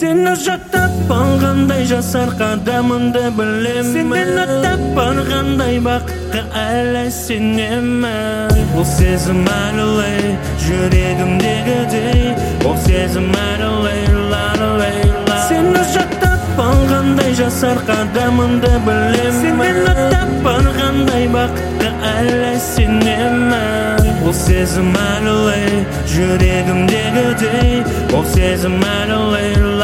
Seni жаттап алғандай жасар қадамыңды білемін. Сенен аттап барғандай бақытқа әлі сенемін. Бұл сезім әлі жүрегімдегідей, бұл сезім әлі Сені жаттап алғандай жасар қадамыңды білемін. Сенен аттап барғандай бақытқа әлі сенемін. Бұл сезім әлі жүрегімдегідей, бұл сезім әлі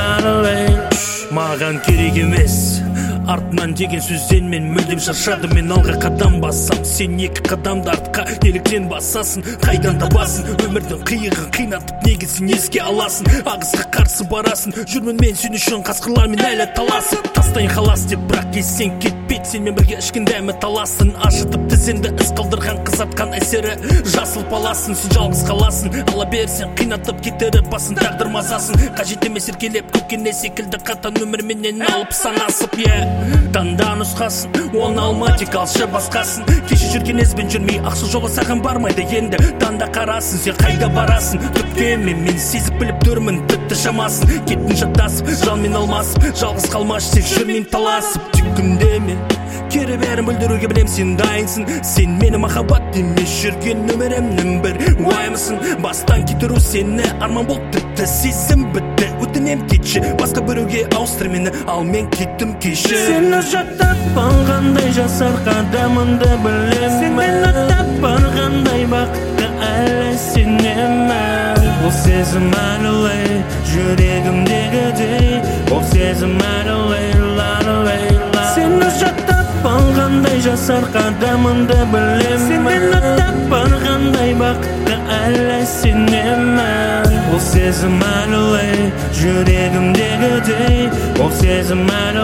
Маған керек емес артынан деген сөзден мен мүлдем шаршадым. Мен алға қадам бассам, сен екі қадамды артқа неліктен басасың? Қайдан табасың өмірдің қиығын қинатып, неге сен еске аласың? Ағысқа қарсы барасың, жүрмін мен сен үшін қасқырлармен әлі таласып. Тастайын халас деп, бірақ сен кетпейді, сенмен бірге ішкен дәмі таласын. Ашытып тізеңді із қалдырған қызартқан әсері жасылып аласың, сен жалғыз қаласың. Ала берсең қинатып кетіріп басын, тағдыр мазасын. Қажет емес еркелеп көккене секілді қатан өмірменен алып санасып. Таңда нұсқасын, оны алма, тек алшы басқасын. Кеше жүрген ізбен жүрмей, ақша жолы саған бармайды енді. Таңда қарасын, сен қайда барасын? Түпке мен сезіп біліп тұрмын, тіпті шамасын. Кеттің жаттасып, жалмен алмасып, жалғыз қалмаш, тек жүрмен таласып. Түкімде мен кері бәрін бүлдіруге білем, сен дайынсың. Сен мені махаббат емес жүрген өмірімнің бір уайымысың. Бастан кетіру сені арман болып, тіпті сезім бітті. Өтінем кетші, басқа біреуге ауыстыр мені, ал мен кеттім кеші. Сені жаттап алғандай жасар қадамыңды білемін. Сенен аттап барғандай бақытқа әлі сенемін. Бұл сезім әлі жүрегімдегідей, бұл сезім әлі Сені жаттап алғандай жасар қадамыңды білемін. Сенен аттап барғандай бақытқа әлі сенемін. Бұл сезім әлі жүрегімдегідей, бұл сезім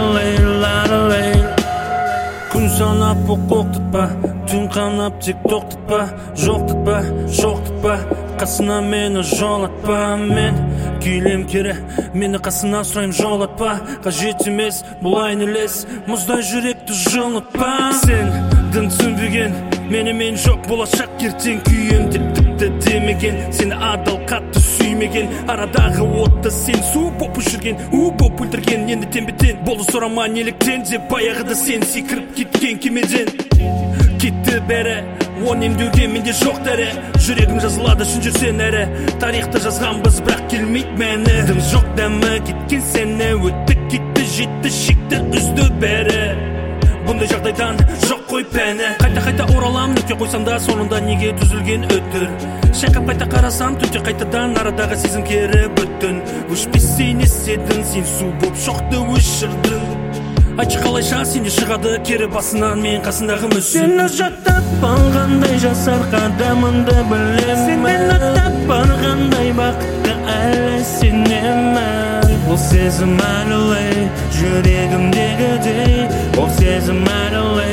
әлі Күн санап оқытпа, түн қанап тек тоқтатпа, жоқтатпа, қасына мені жолатпа. Мен күйлем кере, мені қасына сұрайым жолатпа. Қажет емес бұлай нелес, мұздай жүректі жылытпа. Сен дін түсінбеген, мен жоқ болашақ ертең күйем деп тіпті демеген. Сені адал қатты сүймеген, арадағы отты сен су боп жүрген, боп өлтірген. Енді тембетен болды сұрама неліктен деп, баяғыда сен секіріп кеткен кемеден. Кетті бәрі, оны емдеуге менде жоқ дәрі. Жүрегім жазылады шын жүрсен әрі, тарихты жазғанбыз бірақ келмейді мәні. Дым жоқ дәмі кеткен сені, өтті кетті жетті шекті үзді бәрі. Бұндай жағдайдан жоқ қой пәні. Қайта оралам, нүкте қойсам да соңында неге түзілген өтір. Шайқап қайта қарасам, түнде қайтадан арадағы сезім кері бүтін. Өшпес сен еседің, сен су боп шоқты өшірдің. Айтшы қалайша сенде шығады кері басынан мен қасындағы мүсін. Сені жаттап алғандай жасар қадамыңды білемін. Сенен аттап барғандай бақытқа әлі сенемін. Бұл сезім әлі жүрегімдегідей, бұл сезім әлі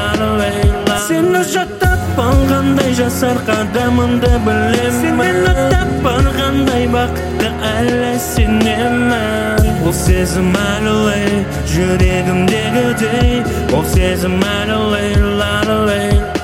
Сені жаттап алғандай жасар қадамыңды білемін. Сенен аттап барғандай бақытқа әлі сенемін. Бұл сезім әлі жүрегімдегідей, бұл сезім әлі